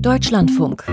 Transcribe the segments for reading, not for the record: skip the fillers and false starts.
Deutschlandfunk.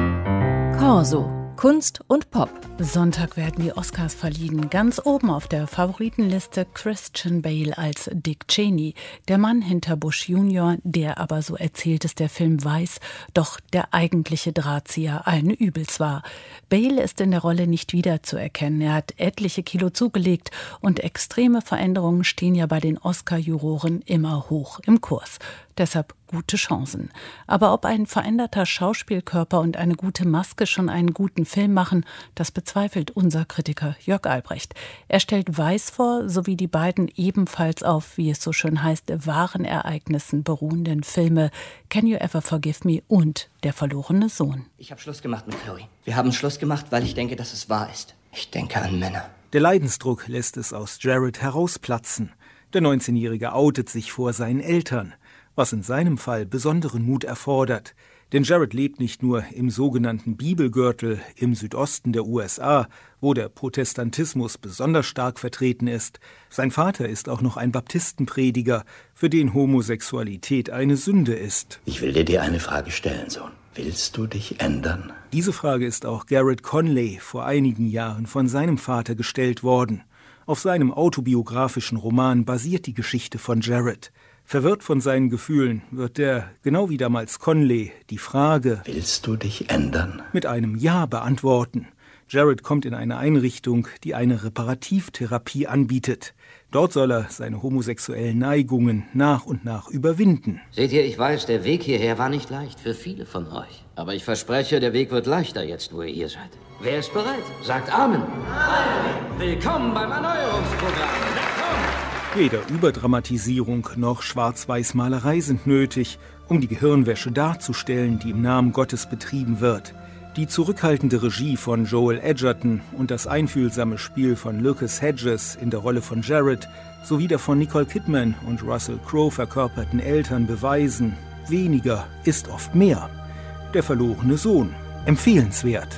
Corso. Kunst und Pop. Sonntag werden die Oscars verliehen. Ganz oben auf der Favoritenliste Christian Bale als Dick Cheney, der Mann hinter Bush Jr., der aber, so erzählt es der Film Vice, doch der eigentliche Drahtzieher allen Übels war. Bale ist in der Rolle nicht wiederzuerkennen. Er hat etliche Kilo zugelegt und extreme Veränderungen stehen ja bei den Oscar-Juroren immer hoch im Kurs. Deshalb gute Chancen. Aber ob ein veränderter Schauspielkörper und eine gute Maske schon einen guten Film machen, das bezweifelt unser Kritiker Jörg Albrecht. Er stellt Vice vor, sowie die beiden ebenfalls auf, wie es so schön heißt, wahren Ereignissen beruhenden Filme Can You Ever Forgive Me und Der verlorene Sohn. Ich habe Schluss gemacht mit Chloe. Wir haben Schluss gemacht, weil ich denke, dass es wahr ist. Ich denke an Männer. Der Leidensdruck lässt es aus Jared herausplatzen. Der 19-Jährige outet sich vor seinen Eltern, was in seinem Fall besonderen Mut erfordert. Denn Jared lebt nicht nur im sogenannten Bibelgürtel im Südosten der USA, wo der Protestantismus besonders stark vertreten ist. Sein Vater ist auch noch ein Baptistenprediger, für den Homosexualität eine Sünde ist. Ich will dir eine Frage stellen, Sohn. Willst du dich ändern? Diese Frage ist auch Garrett Conley vor einigen Jahren von seinem Vater gestellt worden. Auf seinem autobiografischen Roman basiert die Geschichte von Jared. Verwirrt von seinen Gefühlen wird der, genau wie damals Conley, die Frage Willst du dich ändern? Mit einem Ja beantworten. Jared kommt in eine Einrichtung, die eine Reparativtherapie anbietet. Dort soll er seine homosexuellen Neigungen nach und nach überwinden. Seht ihr, ich weiß, der Weg hierher war nicht leicht für viele von euch. Aber ich verspreche, der Weg wird leichter jetzt, wo ihr hier seid. Wer ist bereit? Sagt Amen. Amen. Willkommen beim Erneuerungsprogramm. Na komm! Weder Überdramatisierung noch Schwarz-Weiß-Malerei sind nötig, um die Gehirnwäsche darzustellen, die im Namen Gottes betrieben wird. Die zurückhaltende Regie von Joel Edgerton und das einfühlsame Spiel von Lucas Hedges in der Rolle von Jared sowie der von Nicole Kidman und Russell Crowe verkörperten Eltern beweisen, weniger ist oft mehr. Der verlorene Sohn. Empfehlenswert.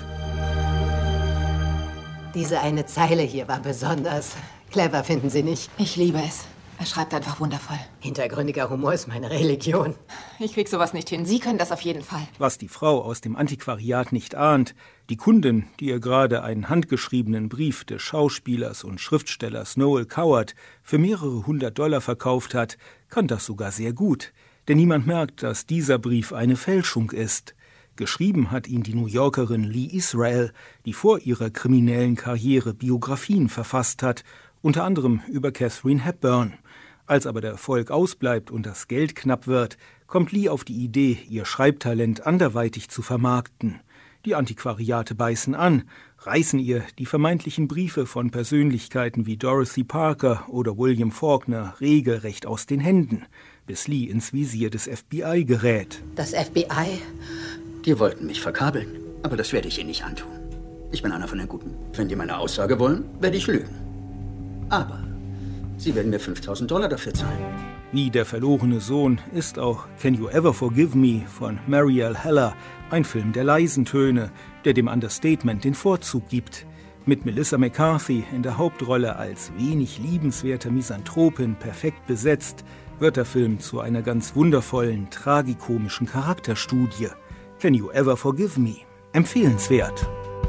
Diese eine Zeile hier war besonders clever, finden Sie nicht? Ich liebe es. Er schreibt einfach wundervoll. Hintergründiger Humor ist meine Religion. Ich krieg sowas nicht hin. Sie können das auf jeden Fall. Was die Frau aus dem Antiquariat nicht ahnt, die Kundin, die ihr gerade einen handgeschriebenen Brief des Schauspielers und Schriftstellers Noel Coward für mehrere $100 verkauft hat, kann das sogar sehr gut. Denn niemand merkt, dass dieser Brief eine Fälschung ist. Geschrieben hat ihn die New Yorkerin Lee Israel, die vor ihrer kriminellen Karriere Biografien verfasst hat, unter anderem über Katharine Hepburn. Als aber der Erfolg ausbleibt und das Geld knapp wird, kommt Lee auf die Idee, ihr Schreibtalent anderweitig zu vermarkten. Die Antiquariate beißen an, reißen ihr die vermeintlichen Briefe von Persönlichkeiten wie Dorothy Parker oder William Faulkner regelrecht aus den Händen, bis Lee ins Visier des FBI gerät. Das FBI? Die wollten mich verkabeln, aber das werde ich ihnen nicht antun. Ich bin einer von den Guten. Wenn die meine Aussage wollen, werde ich lügen. Aber sie werden mir $5.000 dafür zahlen. Wie Der verlorene Sohn ist auch Can You Ever Forgive Me von Marielle Heller ein Film der leisen Töne, der dem Understatement den Vorzug gibt. Mit Melissa McCarthy in der Hauptrolle als wenig liebenswerter Misanthropin perfekt besetzt, wird der Film zu einer ganz wundervollen, tragikomischen Charakterstudie. Can You Ever Forgive Me? Empfehlenswert.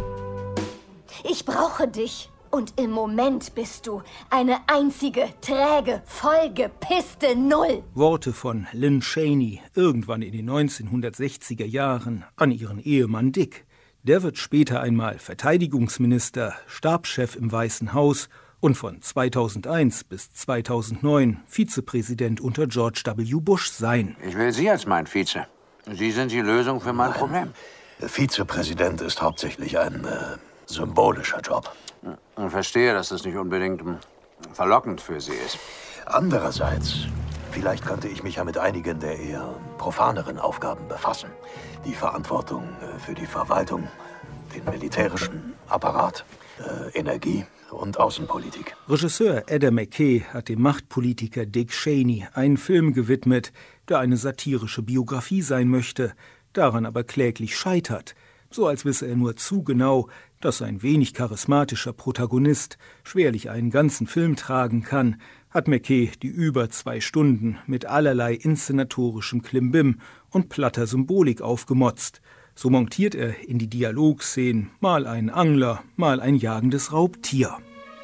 Ich brauche dich. Und im Moment bist du eine einzige, träge, vollgepisste Null. Worte von Lynn Cheney irgendwann in den 1960er Jahren an ihren Ehemann Dick. Der wird später einmal Verteidigungsminister, Stabschef im Weißen Haus und von 2001 bis 2009 Vizepräsident unter George W. Bush sein. Ich will Sie als mein Vize. Sie sind die Lösung für mein Problem. Der Vizepräsident ist hauptsächlich ein symbolischer Job. Ich verstehe, dass das nicht unbedingt verlockend für Sie ist. Andererseits, vielleicht könnte ich mich ja mit einigen der eher profaneren Aufgaben befassen. Die Verantwortung für die Verwaltung, den militärischen Apparat, Energie und Außenpolitik. Regisseur Adam McKay hat dem Machtpolitiker Dick Cheney einen Film gewidmet, der eine satirische Biografie sein möchte, daran aber kläglich scheitert. So als wisse er nur zu genau, dass ein wenig charismatischer Protagonist schwerlich einen ganzen Film tragen kann, hat McKay die über 2 Stunden mit allerlei inszenatorischem Klimbim und platter Symbolik aufgemotzt. So montiert er in die Dialogszenen mal einen Angler, mal ein jagendes Raubtier.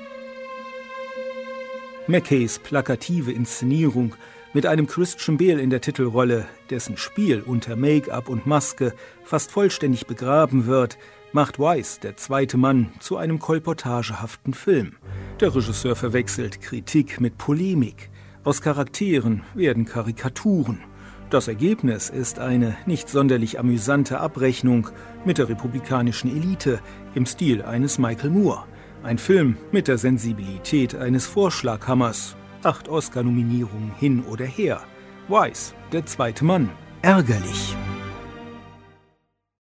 Mackays plakative Inszenierung mit einem Christian Bale in der Titelrolle, dessen Spiel unter Make-up und Maske fast vollständig begraben wird, macht Wise, der zweite Mann, zu einem kolportagehaften Film. Der Regisseur verwechselt Kritik mit Polemik. Aus Charakteren werden Karikaturen. Das Ergebnis ist eine nicht sonderlich amüsante Abrechnung mit der republikanischen Elite im Stil eines Michael Moore. Ein Film mit der Sensibilität eines Vorschlaghammers. 8 Oscar-Nominierungen hin oder her. Wise, der zweite Mann. Ärgerlich.